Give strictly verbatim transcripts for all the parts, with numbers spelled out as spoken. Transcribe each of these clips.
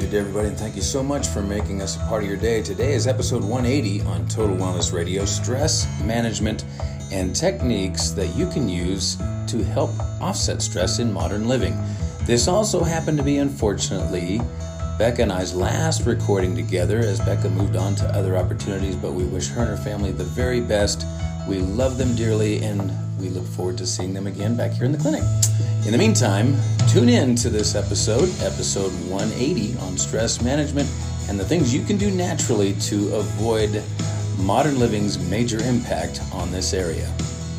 good day, everybody, and thank you so much for making us a part of your day. Today is episode one eighty on Total Wellness Radio, stress management and techniques that you can use to help offset stress in modern living. This also happened to be, unfortunately, Becca and I's last recording together as Becca moved on to other opportunities, but we wish her and her family the very best. We love them dearly, and we look forward to seeing them again back here in the clinic. In the meantime, tune in to this episode, episode one eighty, on stress management and the things you can do naturally to avoid modern living's major impact on this area.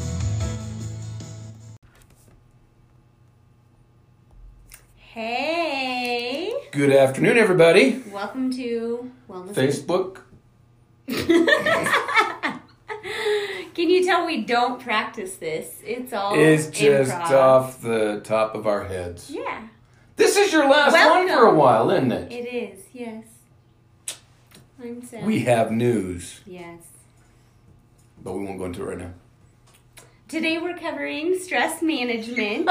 Hey! Good afternoon, everybody. Welcome to Wellness Facebook. Can you tell we don't practice this? It's all It's just improv. off the top of our heads. Yeah. This is your last Welcome. one for a while, isn't it? It is, yes. I'm sad. We have news, Yes. but we won't go into it right now. Today we're covering stress management,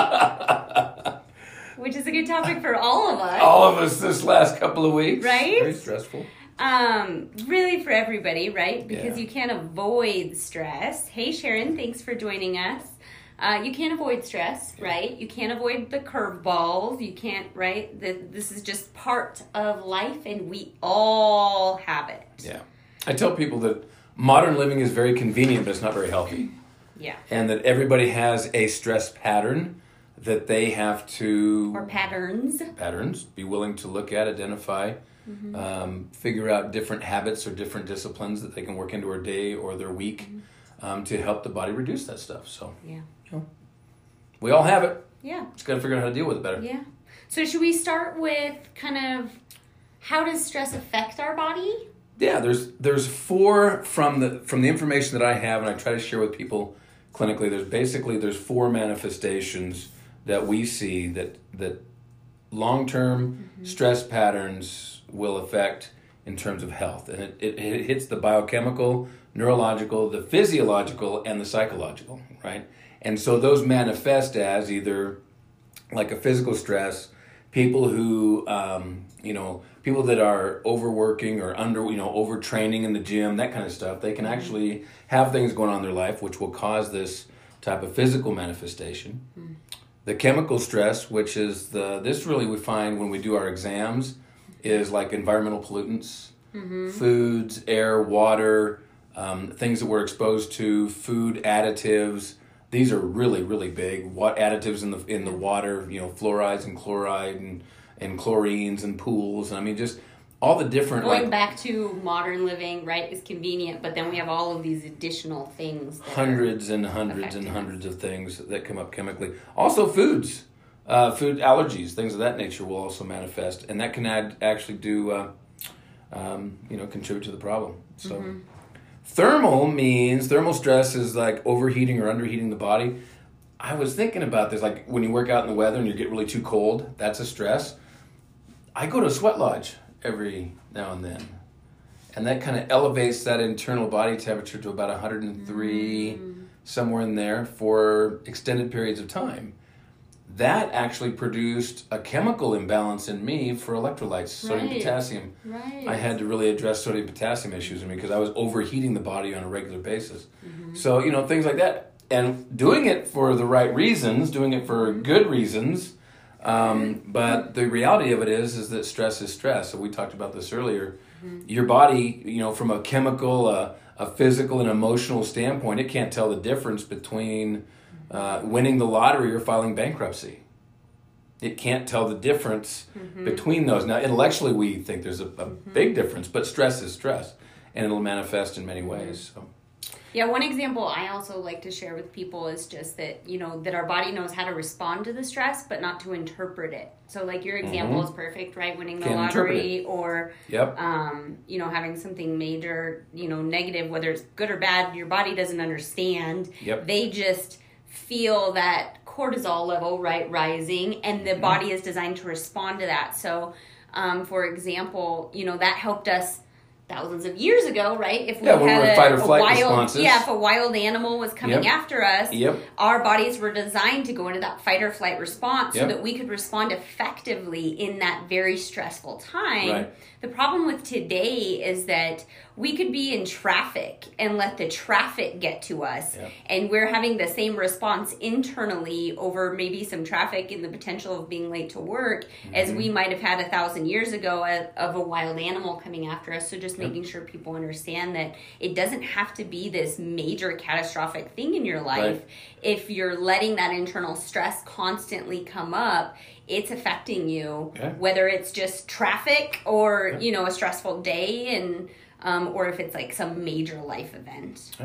which is a good topic for all of us. All of us this last couple of weeks. Right? Very stressful. Um, really for everybody, right? Because Yeah. you can't avoid stress. Hey, Sharon, thanks for joining us. Uh, you can't avoid stress, right? You can't avoid the curveballs. You can't, right? The, this is just part of life, and we all have it. Yeah. I tell people that modern living is very convenient, but it's not very healthy. Yeah. And that everybody has a stress pattern that they have to... Or patterns. Patterns. Be willing to look at, identify, Mm-hmm. um, figure out different habits or different disciplines that they can work into their day or their week Mm-hmm. um, to help the body reduce that stuff. So, Yeah. you know, we all have it. Yeah. Just got to figure out how to deal with it better. Yeah. So should we start with kind of how does stress affect our body? Yeah, there's there's four from the from the information that I have, and I try to share with people clinically. There's basically there's four manifestations that we see that that long-term mm-hmm. stress patterns will affect in terms of health, and it, it, it hits the biochemical, neurological, the physiological, and the psychological, right? And so those manifest as either like a physical stress, people who, um, you know, people that are overworking or under, you know, overtraining in the gym, that kind of stuff, they can actually have things going on in their life which will cause this type of physical manifestation. Mm. The chemical stress, which is the, this really we find when we do our exams, is like environmental pollutants, mm-hmm. foods, air, water, um, things that we're exposed to, food additives. These are really, really big. What additives in the in the water, you know, fluorides and chloride and, and chlorines and pools. And I mean, just all the different... Going like, back to modern living, right, is convenient, but then we have all of these additional things. That hundreds and hundreds and us. hundreds of things that come up chemically. Also foods. Uh, food allergies, things of that nature will also manifest, and that can add, actually do, uh, um, you know, contribute to the problem. So, mm-hmm. Thermal means, thermal stress is like overheating or underheating the body. I was thinking about this, like when you work out in the weather and you get really too cold, that's a stress. I go to a sweat lodge every now and then, and that kind of elevates that internal body temperature to about one hundred three, mm-hmm. somewhere in there, for extended periods of time. That actually produced a chemical imbalance in me for electrolytes, sodium right. potassium. Right. I had to really address sodium potassium issues in me because I was overheating the body on a regular basis. Mm-hmm. So, you know, things like that. And doing it for the right reasons, doing it for good reasons. Um, but the reality of it is, is that stress is stress. So we talked about this earlier. Mm-hmm. Your body, you know, from a chemical, uh, a physical, and emotional standpoint, it can't tell the difference between... Uh, winning the lottery or filing bankruptcy. It can't tell the difference mm-hmm. between those. Now, intellectually, we think there's a, a mm-hmm. big difference, but stress is stress, and it'll manifest in many ways. So. Yeah, one example I also like to share with people is just that, you know, that our body knows how to respond to the stress, but not to interpret it. So, like, your example mm-hmm. is perfect, right? Winning the Can't lottery or, yep. um, you know, having something major, you know, negative, whether it's good or bad, your body doesn't understand. Yep. They just... feel that cortisol level, right, rising, and the body is designed to respond to that. So, um, for example, you know, that helped us thousands of years ago, right? If we yeah, had a, a, fight or a flight wild, responses. yeah, if a wild animal was coming Yep. after us, Yep. our bodies were designed to go into that fight or flight response Yep. so that we could respond effectively in that very stressful time. Right. The problem with today is that we could be in traffic and let the traffic get to us, Yep. and we're having the same response internally over maybe some traffic and the potential of being late to work Mm-hmm. as we might have had a thousand years ago of, of a wild animal coming after us. So just making sure people understand that it doesn't have to be this major catastrophic thing in your life. Right. If you're letting that internal stress constantly come up, it's affecting you, Okay. whether it's just traffic or, you know, a stressful day, and um, or if it's like some major life event. Okay.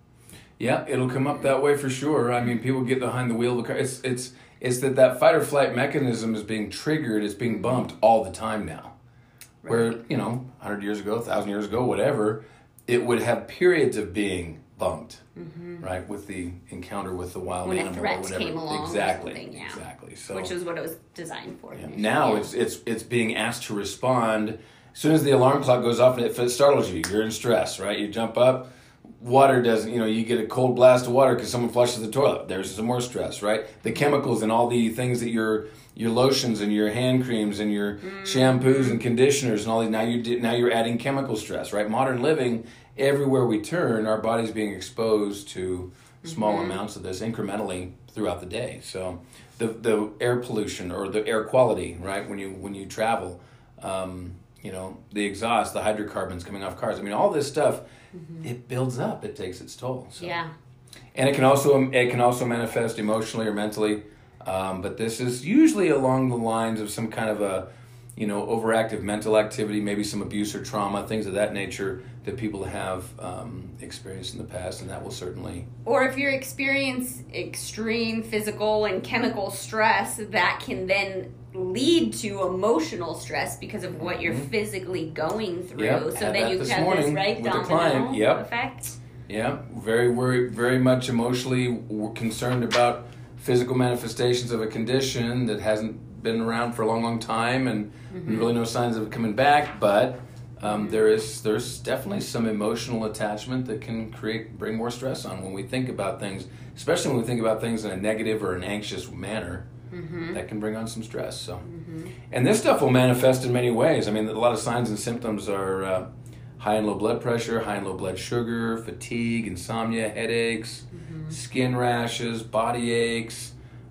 Yeah, it'll come up that way for sure. I mean, people get behind the wheel of the car. It's it's it's that that fight or flight mechanism is being triggered. It's being bumped all the time now. Right. Where, you know, a hundred years ago, a thousand years ago, whatever, it would have periods of being bumped, Mm-hmm. right, with the encounter with the wild When a animal threat or whatever. came along or exactly, something, yeah. exactly. So Which is what it was designed for. yeah. Now Yeah. it's it's it's being asked to respond. As soon as the alarm clock goes off and it startles you, you're in stress, right? You jump up. Water doesn't, you know, you get a cold blast of water because someone flushes the toilet. There's some more stress, right? The chemicals and all the things that your your lotions and your hand creams and your Mm. shampoos and conditioners and all these. Now you did, now you're adding chemical stress, right? Modern living, everywhere we turn, our body's being exposed to small Mm-hmm. amounts of this incrementally throughout the day. So the the air pollution or the air quality, right? When you when you travel, um, you know, the exhaust, the hydrocarbons coming off cars. I mean, all this stuff. It builds up. It takes its toll. So. Yeah. And it can also it can also manifest emotionally or mentally, um, but this is usually along the lines of some kind of a, you know, overactive mental activity, maybe some abuse or trauma, things of that nature that people have um, experienced in the past, and that will certainly. Or if you experience extreme physical and chemical stress, that can then lead to emotional stress because of what you're physically going through. Yep, So had then that you this have this morning right with a domino client. Yep. effect. Yeah, very very very much emotionally w- concerned about physical manifestations of a condition that hasn't been around for a long, long time, and Mm-hmm. really no signs of it coming back. But um, there is there's definitely some emotional attachment that can create bring more stress on when we think about things, especially when we think about things in a negative or an anxious manner. Mm-hmm. That can bring on some stress. So, and this stuff will manifest in many ways. I mean, a lot of signs and symptoms are uh, high and low blood pressure, high and low blood sugar, fatigue, insomnia, headaches, Mm-hmm. skin rashes, body aches.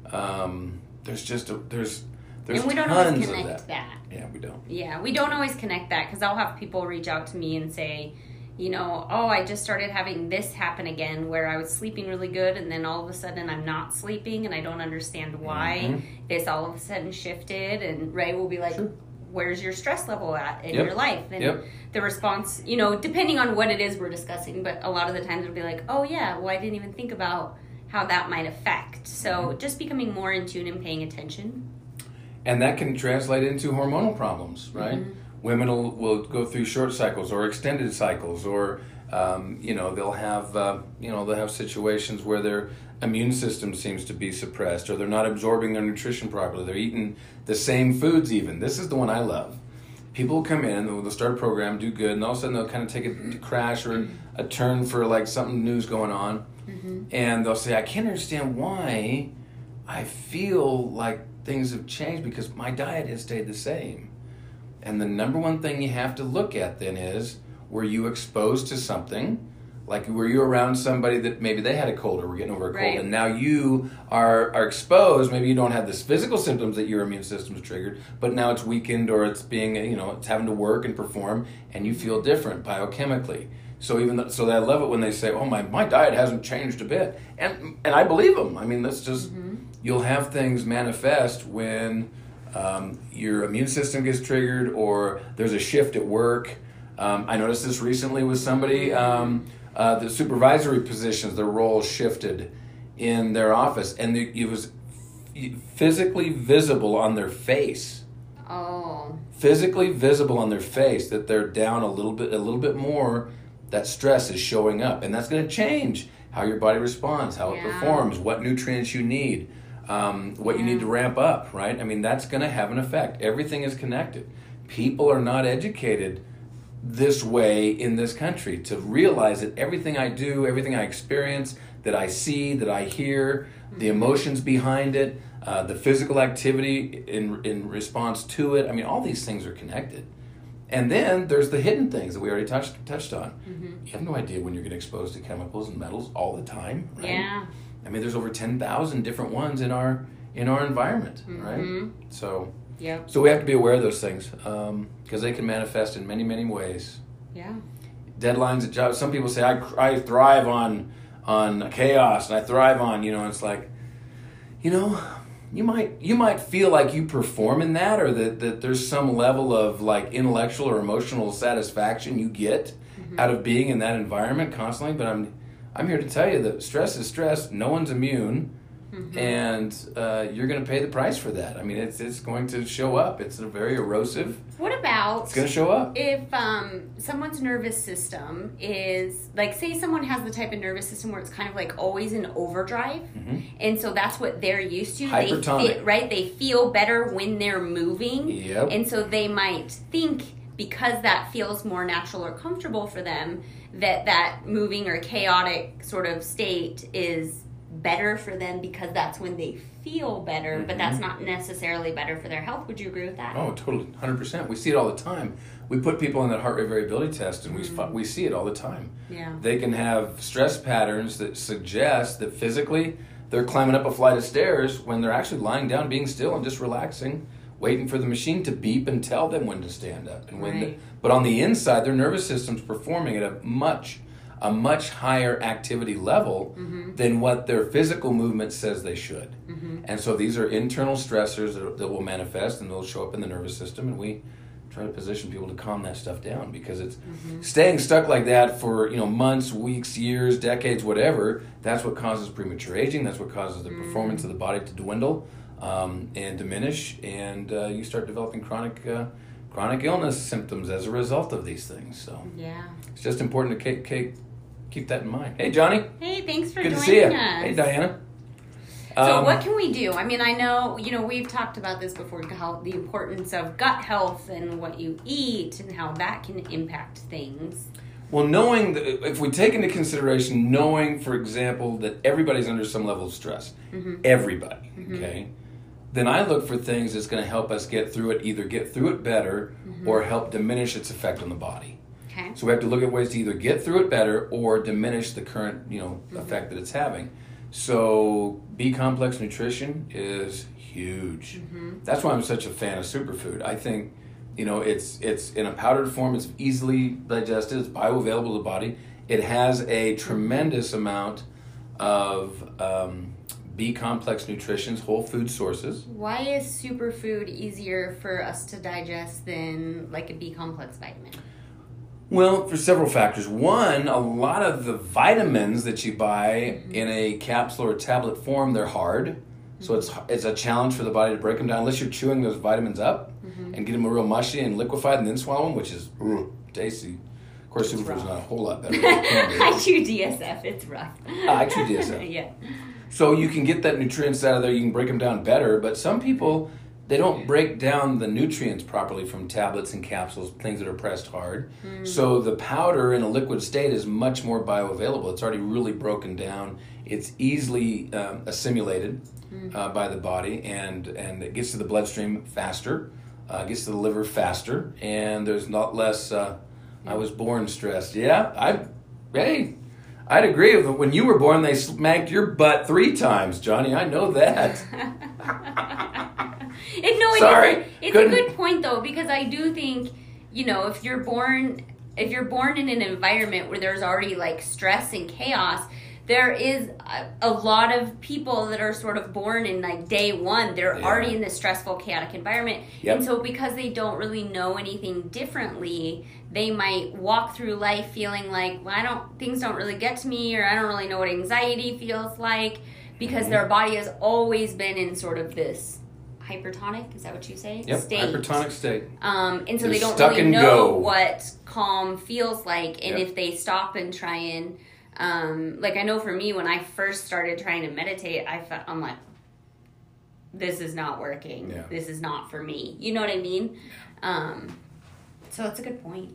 Um, there's just a, there's there's And we don't tons always of connect that. that. Yeah, we don't. Yeah, we don't always connect that because I'll have people reach out to me and say, you know, oh, I just started having this happen again where I was sleeping really good and then all of a sudden I'm not sleeping and I don't understand why. Mhm. This all of a sudden shifted, and Ray will be like, Sure. where's your stress level at in Yep. your life? And Yep. the response, you know, depending on what it is we're discussing, but a lot of the times it'll be like, oh yeah, well I didn't even think about how that might affect. So Mm-hmm. just becoming more in tune and paying attention. And that can translate into hormonal problems, right? Mm-hmm. Women will, will go through short cycles or extended cycles, or um, you know they'll have uh, you know they'll have situations where their immune system seems to be suppressed, or they're not absorbing their nutrition properly. They're eating the same foods. Even this is the one I love. People come in, they'll start a program, do good, and all of a sudden they'll kind of take a crash or a turn for like something new's going on, Mm-hmm. and they'll say, "I can't understand why I feel like things have changed because my diet has stayed the same." And the number one thing you have to look at then is, were you exposed to something? Like, were you around somebody that maybe they had a cold or were getting over a cold, Right. and now you are, are exposed? Maybe you don't have this physical symptoms that your immune system's triggered, but now it's weakened, or it's being, you know, it's having to work and perform, and you feel different biochemically. So even th- so, I love it when they say, "Oh, my, my diet hasn't changed a bit," and and I believe them. I mean, that's just you'll have things manifest when um, your immune system gets triggered, or there's a shift at work. Um, I noticed this recently with somebody. Um, uh, the supervisory positions, their roles shifted in their office, and the, it was physically visible on their face. Oh. Physically visible on their face that they're down a little bit, a little bit more. That stress is showing up, and that's going to change how your body responds, how it Yeah. performs, what nutrients you need, um, what you need to ramp up, right? I mean, that's going to have an effect. Everything is connected. People are not educated this way in this country, to realize that everything I do, everything I experience, that I see, that I hear, the emotions behind it, uh, the physical activity in in response to it. I mean, all these things are connected. And then there's the hidden things that we already touched touched on. Mm-hmm. You have no idea when you're getting exposed to chemicals and metals all the time, right? Yeah. I mean, there's over ten thousand different ones in our in our environment, Mm-hmm. right? So, Yep. so we have to be aware of those things because um, they can manifest in many, many ways. Yeah. Deadlines at jobs. Some people say I I thrive on on chaos and I thrive on, you know. It's like, you know, you might you might feel like you perform in that, or that, that there's some level of like intellectual or emotional satisfaction you get mm-hmm. out of being in that environment constantly. But I'm I'm here to tell you that stress is stress. No one's immune. Mm-hmm. And uh, you're going to pay the price for that. I mean, it's it's going to show up. It's a very erosive. What about it's going to show up if um, someone's nervous system is like, say, someone has the type of nervous system where it's kind of like always in overdrive, mm-hmm. and so that's what they're used to. Hypertonic, they feel, right? They feel better when they're moving, yep. and so they might think because that feels more natural or comfortable for them that that moving or chaotic sort of state is better for them because that's when they feel better, mm-hmm. but that's not necessarily better for their health. Would you agree with that? Oh, totally, one hundred percent. We see it all the time. We put people in that heart rate variability test, and mm-hmm. we we see it all the time. Yeah. They can have stress patterns that suggest that physically they're climbing up a flight of stairs when they're actually lying down, being still, and just relaxing, waiting for the machine to beep and tell them when to stand up. And when, right. the, but on the inside, their nervous system's performing at a much a much higher activity level mm-hmm. than what their physical movement says they should. Mm-hmm. And so these are internal stressors that, that will manifest and they'll show up in the nervous system, and we try to position people to calm that stuff down, because it's mm-hmm. staying stuck like that for, you know, months, weeks, years, decades, whatever. That's what causes premature aging. That's what causes the mm-hmm. performance of the body to dwindle um, and diminish, and uh, you start developing chronic uh, chronic illness symptoms as a result of these things. So yeah, it's just important to keep, keep, keep that in mind. Hey, Johnny. Hey, thanks for Good joining to see you. us. Hey, Diana. So Um, what can we do? I mean, I know, you know, we've talked about this before, how the importance of gut health and what you eat and how that can impact things. Well, knowing that, if we take into consideration knowing, for example, that everybody's under some level of stress, mm-hmm. everybody, mm-hmm. okay, then I look for things that's going to help us get through it, either get through it better mm-hmm. or help diminish its effect on the body. Okay. So we have to look at ways to either get through it better or diminish the current, you know, mm-hmm. effect that it's having. So B-complex nutrition is huge. Mm-hmm. That's why I'm such a fan of superfood. I think, you know, it's it's in a powdered form. It's easily digested. It's bioavailable to the body. It has a tremendous amount of um, B-complex nutritions, whole food sources. Why is superfood easier for us to digest than like a B-complex vitamin? Well, for several factors. One, a lot of the vitamins that you buy mm-hmm. in a capsule or tablet form, they're hard. Mm-hmm. So it's it's a challenge for the body to break them down unless you're chewing those vitamins up mm-hmm. and get them real mushy and liquefied and then swallow them, which is ugh, tasty. Of course, superfood's not a whole lot better. I chew D S F. It's rough. Ah, I chew D S F. Yeah. So you can get that nutrients out of there. You can break them down better. But some people, they don't break down the nutrients properly from tablets and capsules, things that are pressed hard. Mm. So the powder in a liquid state is much more bioavailable. It's already really broken down. It's easily um, assimilated mm. uh, by the body, and, and it gets to the bloodstream faster, uh, gets to the liver faster, and there's not less, uh, I was born stressed. Yeah, I, hey, I'd agree with it. When you were born, they smacked your butt three times, Johnny. I know that. It, no, Sorry, it's, a, it's a good point though, because I do think, you know, if you're born, if you're born in an environment where there's already like stress and chaos, there is a, a lot of people that are sort of born in like day one. They're yeah. already in this stressful, chaotic environment, yep. and so because they don't really know anything differently, they might walk through life feeling like, well, I don't, things don't really get to me, or I don't really know what anxiety feels like, because mm-hmm. their body has always been in sort of this hypertonic, is that what you say? Yep, state. hypertonic state. Um, and so They're they don't stuck really and know go. what calm feels like. And Yep. if they stop and try and, um, like I know for me, when I first started trying to meditate, I felt, I'm like, this is not working. Yeah. This is not for me. You know what I mean? Um, so it's a good point.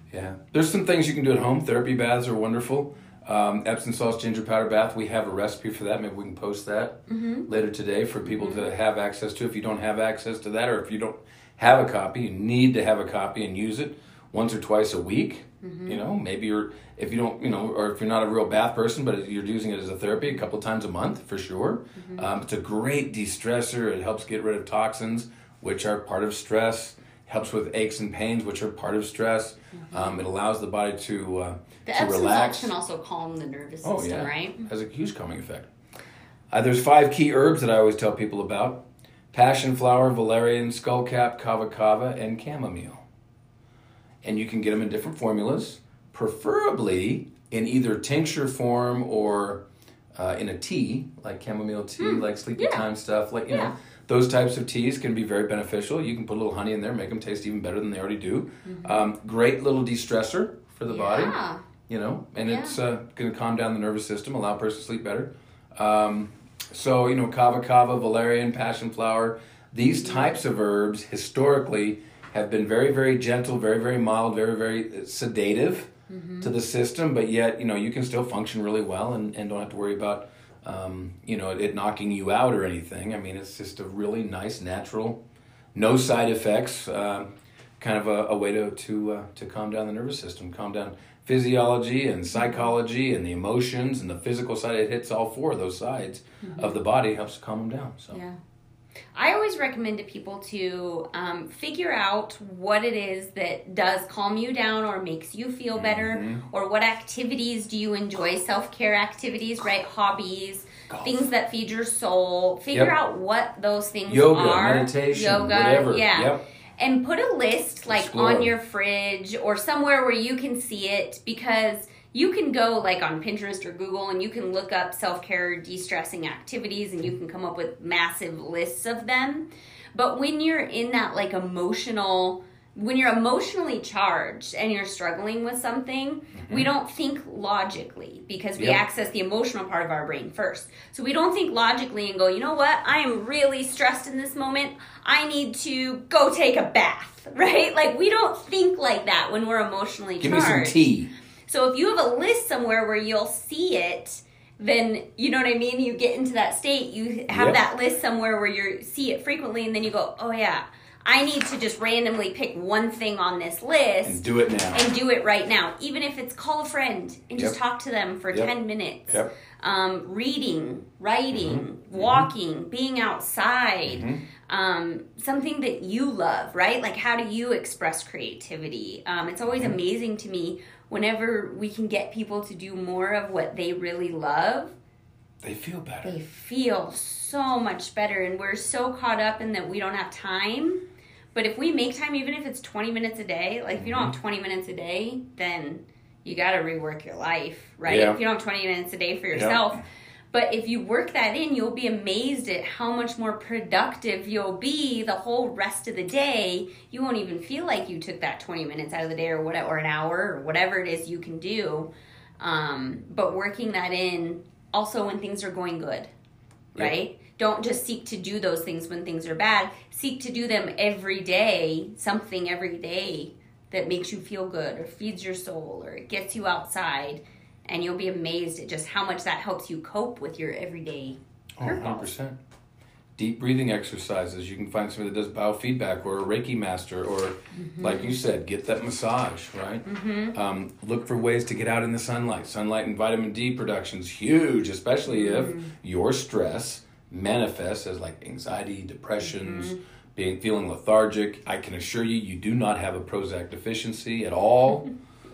Yeah. There's some things you can do at home. Therapy baths are wonderful. Um, Epsom salts ginger powder bath. We have a recipe for that. Maybe we can post that mm-hmm. later today for people mm-hmm. to have access to. If you don't have access to that, or if you don't have a copy, you need to have a copy and use it once or twice a week. Mm-hmm. You know, maybe you're if you don't, you know, or if you're not a real bath person, but you're using it as a therapy a couple of times a month for sure. Mm-hmm. Um, it's a great de-stressor. It helps get rid of toxins, which are part of stress. Helps with aches and pains, which are part of stress. Mm-hmm. Um, it allows the body to uh, the to Epsom relax. salts can also calm the nervous system, oh, yeah. right? Has a huge calming effect. Uh, there's five key herbs that I always tell people about: passion flower, valerian, skullcap, kava kava, and chamomile. And you can get them in different formulas, preferably in either tincture form or uh, in a tea, like chamomile tea, mm. like sleepy yeah. time stuff, like you yeah. know. Those types of teas can be very beneficial. You can put a little honey in there, make them taste even better than they already do. Mm-hmm. Um, great little de-stressor for the yeah. body, you know, and yeah. it's uh, going to calm down the nervous system, allow a person to sleep better. Um, so, you know, kava kava, valerian, passion flower, these types of herbs historically have been very, very gentle, very, very mild, very, very sedative mm-hmm. to the system, but yet, you know, you can still function really well and, and don't have to worry about Um, you know, it, it knocking you out or anything. I mean, it's just a really nice, natural, no side effects, uh, kind of a, a way to to uh, to calm down the nervous system, calm down physiology and psychology and the emotions and the physical side. It hits all four of those sides mm-hmm. of the body, helps to calm them down. So. Yeah. I always recommend to people to um, figure out what it is that does calm you down or makes you feel better, mm-hmm. or what activities do you enjoy, self-care activities, right? Hobbies, Golf. Things that feed your soul. Figure yep. out what those things Yoga, are. Yoga, meditation, Yoga, whatever. Yeah. Yep. And put a list like Explore. On your fridge or somewhere where you can see it, because you can go like on Pinterest or Google and you can look up self-care de-stressing activities and you can come up with massive lists of them. But when you're in that like emotional, when you're emotionally charged and you're struggling with something, mm-hmm. we don't think logically because we yep. access the emotional part of our brain first. So we don't think logically and go, you know what? I am really stressed in this moment. I need to go take a bath, right? Like we don't think like that when we're emotionally Give charged. Give me some tea. So if you have a list somewhere where you'll see it, then, you know what I mean? You get into that state, you have yep. that list somewhere where you see it frequently, and then you go, oh yeah, I need to just randomly pick one thing on this list. And do it now. And do it right now. Even if it's call a friend and just yep. talk to them for yep. ten minutes. Yep. Um, reading, writing, mm-hmm. walking, mm-hmm. being outside. Mm-hmm. Um, something that you love, right? Like how do you express creativity? Um, it's always mm-hmm. amazing to me whenever we can get people to do more of what they really love. They feel better. They feel so much better. And we're so caught up in that we don't have time. But if we make time, even if it's twenty minutes a day, like if you don't have twenty minutes a day, then you got to rework your life, right? Yeah. If you don't have twenty minutes a day for yourself. Yeah. But if you work that in, you'll be amazed at how much more productive you'll be the whole rest of the day. You won't even feel like you took that twenty minutes out of the day or whatever, or an hour or whatever it is you can do. Um, but working that in also when things are going good, right? Yep. Don't just seek to do those things when things are bad. Seek to do them every day, something every day that makes you feel good or feeds your soul or it gets you outside. And you'll be amazed at just how much that helps you cope with your everyday curveballs. Oh, one hundred percent. Deep breathing exercises. You can find somebody that does biofeedback or a Reiki master or, mm-hmm. like you said, get that massage, right? Mm-hmm. Um, look for ways to get out in the sunlight. Sunlight and vitamin D production is huge, especially mm-hmm. if your stress manifests as like anxiety, depressions, mm-hmm. being feeling lethargic. I can assure you, you do not have a Prozac deficiency at all.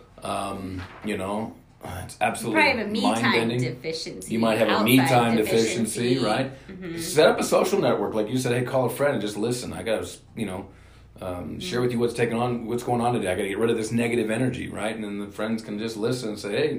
um, you know... It's absolutely you probably have a me mind-bending. time deficiency. You might have a me time deficiency, deficiency right? Mm-hmm. Set up a social network, like you said. Hey, call a friend and just listen. I gotta, you know, um, mm-hmm. share with you what's taking on, what's going on today. I gotta get rid of this negative energy, right? And then the friends can just listen and say, hey,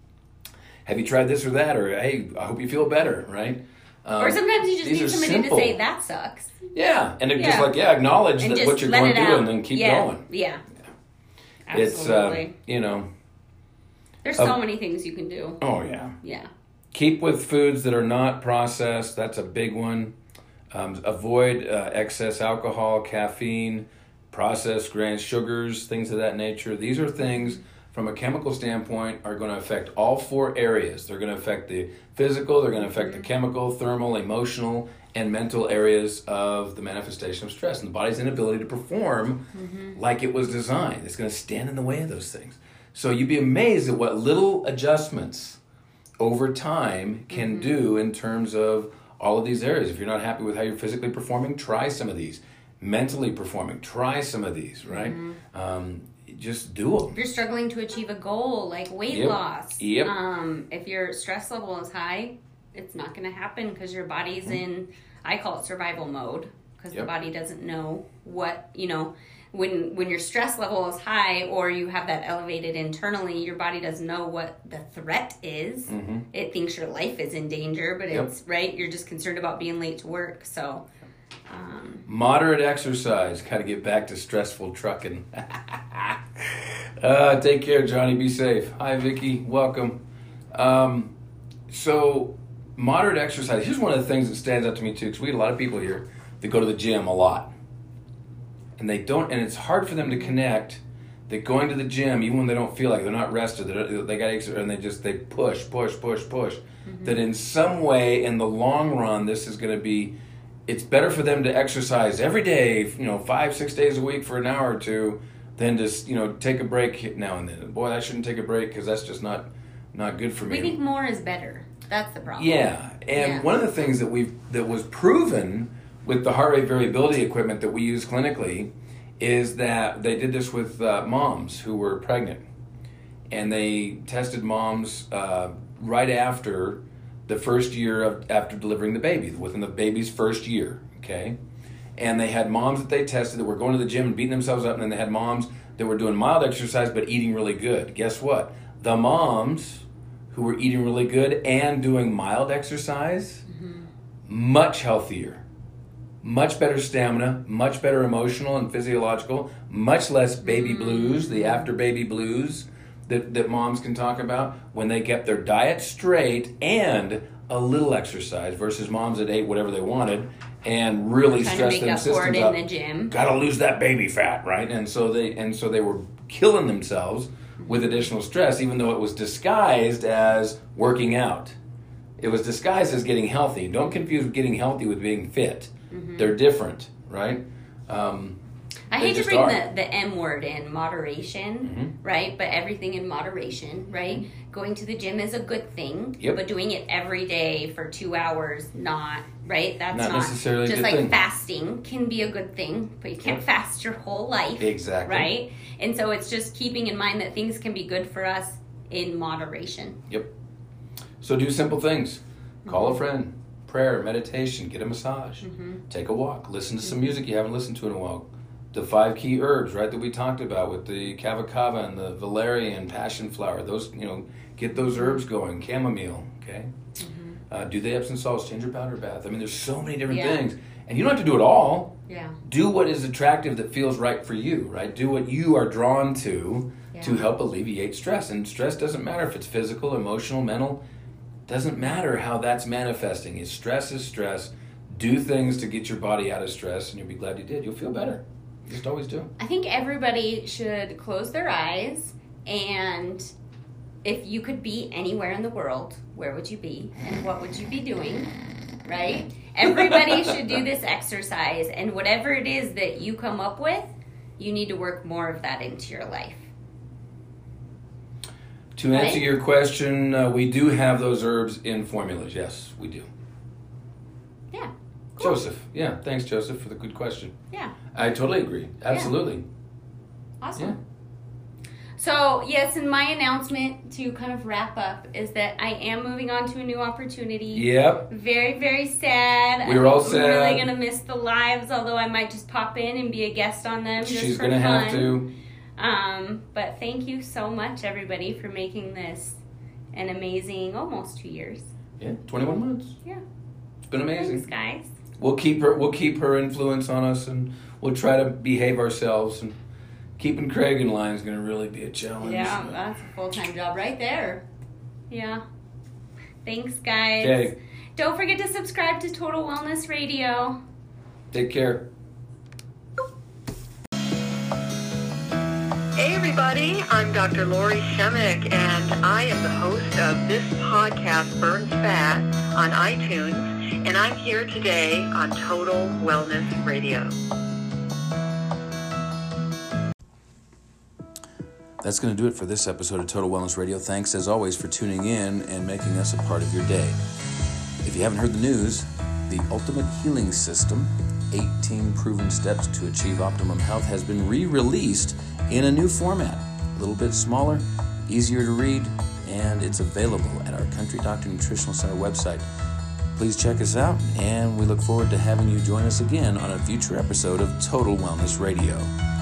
have you tried this or that? Or hey, I hope you feel better, right? Um, or sometimes you just need somebody simple. to say that sucks. Yeah, and yeah. just like yeah, acknowledge and that what you're going through, and then keep yeah. going. Yeah, yeah. It's uh, you know. There's so uh, many things you can do. Oh, yeah. Yeah. Keep with foods that are not processed. That's a big one. Um, avoid uh, excess alcohol, caffeine, processed grains, sugars, things of that nature. These are things from a chemical standpoint are going to affect all four areas. They're going to affect the physical, they're going to affect the chemical, thermal, emotional, and mental areas of the manifestation of stress and the body's inability to perform mm-hmm. like it was designed. It's going to stand in the way of those things. So you'd be amazed at what little adjustments over time can mm-hmm. do in terms of all of these areas. If you're not happy with how you're physically performing, try some of these. Mentally performing, try some of these, right? Mm-hmm. Um, just do them. If you're struggling to achieve a goal like weight yep. loss, yep. um, if your stress level is high, it's not going to happen because your body's mm-hmm. in, I call it survival mode, because yep. the body doesn't know what, you know, when when your stress level is high or you have that elevated internally, your body doesn't know what the threat is. Mm-hmm. It thinks your life is in danger, but yep. it's, right, you're just concerned about being late to work, so... Um, Moderate exercise. Got to get back to stressful trucking. uh, take care, Johnny. Be safe. Hi, Vicky. Welcome. Um, so, moderate exercise. Here's one of the things that stands out to me, too, because we have a lot of people here that go to the gym a lot. And they don't, and it's hard for them to connect that going to the gym, even when they don't feel like it, they're not rested, they're, they got exercise, and they just, they push, push, push, push. Mm-hmm. That in some way, in the long run, this is going to be, it's better for them to exercise every day, you know, five, six days a week for an hour or two, than just, you know, take a break now and then. Boy, I shouldn't take a break because that's just not not good for me. We think more is better. That's the problem. Yeah, and yeah. one of the things that we've that was proven with the heart rate variability equipment that we use clinically is that they did this with uh, moms who were pregnant, and they tested moms uh, right after the first year of after delivering the baby, within the baby's first year, okay? And they had moms that they tested that were going to the gym and beating themselves up, and then they had moms that were doing mild exercise but eating really good. Guess what? The moms who were eating really good and doing mild exercise, mm-hmm. much healthier, much better stamina, much better emotional and physiological, much less baby mm-hmm. blues, the after baby blues, That, that moms can talk about when they kept their diet straight and a little exercise versus moms that ate whatever they wanted and really stressed their systems up. In the gym. Got to lose that baby fat, right? And so they and so they were killing themselves with additional stress, even though it was disguised as working out. It was disguised as getting healthy. Don't confuse getting healthy with being fit. Mm-hmm. They're different, right? Um, I hate to bring the, the M word in, moderation, mm-hmm. right? But everything in moderation, right? Mm-hmm. Going to the gym is a good thing, yep. but doing it every day for two hours, not, right? That's not, not necessarily just a good like thing. Fasting can be a good thing, but you can't yep. fast your whole life. Exactly. Right? And so it's just keeping in mind that things can be good for us in moderation. Yep. So do simple things. Call a friend. Prayer, meditation, get a massage. Mm-hmm. Take a walk. Listen to some music you haven't listened to in a while. The five key herbs, right, that we talked about with the kava kava and the valerian, passion flower. Those, you know, get those herbs going. Chamomile, okay? Mm-hmm. Uh, do the Epsom salts, change your powder bath. I mean, there's so many different yeah. things. And you don't have to do it all. Yeah. Do what is attractive that feels right for you, right? Do what you are drawn to yeah. to help alleviate stress. And stress doesn't matter if it's physical, emotional, mental. Doesn't matter how that's manifesting. It's stress is stress. Do things to get your body out of stress, and you'll be glad you did. You'll feel better. You just always do. I think everybody should close their eyes, and if you could be anywhere in the world, where would you be? And what would you be doing? Right? Everybody should do this exercise, and whatever it is that you come up with, you need to work more of that into your life. To right? answer your question, uh, we do have those herbs in formulas. Yes, we do. Yeah. Cool. Joseph. Yeah, thanks, Joseph, for the good question. Yeah. I totally agree. Absolutely. Yeah. Awesome. Yeah. So, yes, and my announcement to kind of wrap up is that I am moving on to a new opportunity. Yep. Very, very sad. We were all I'm sad. I'm really going to miss the lives, although I might just pop in and be a guest on them just She's for gonna fun. have to. Um, but thank you so much, everybody, for making this an amazing almost two years. Yeah, twenty-one months. Yeah. It's been amazing. Thanks, guys. We'll keep her we'll keep her influence on us, and we'll try to behave ourselves, and keeping Craig in line is going to really be a challenge. Yeah, that's a full-time job right there. Yeah. Thanks, guys. Okay. Don't forget to subscribe to Total Wellness Radio. Take care. everybody. I'm Doctor Lori Shemek, and I am the host of this podcast, Burns Fat, on iTunes, and I'm here today on Total Wellness Radio. That's going to do it for this episode of Total Wellness Radio. Thanks, as always, for tuning in and making us a part of your day. If you haven't heard the news, the Ultimate Healing System, eighteen proven steps to achieve optimum health, has been re-released in a new format. A little bit smaller, easier to read, and it's available at our Country Doctor Nutritional Center website. Please check us out, and we look forward to having you join us again on a future episode of Total Wellness Radio.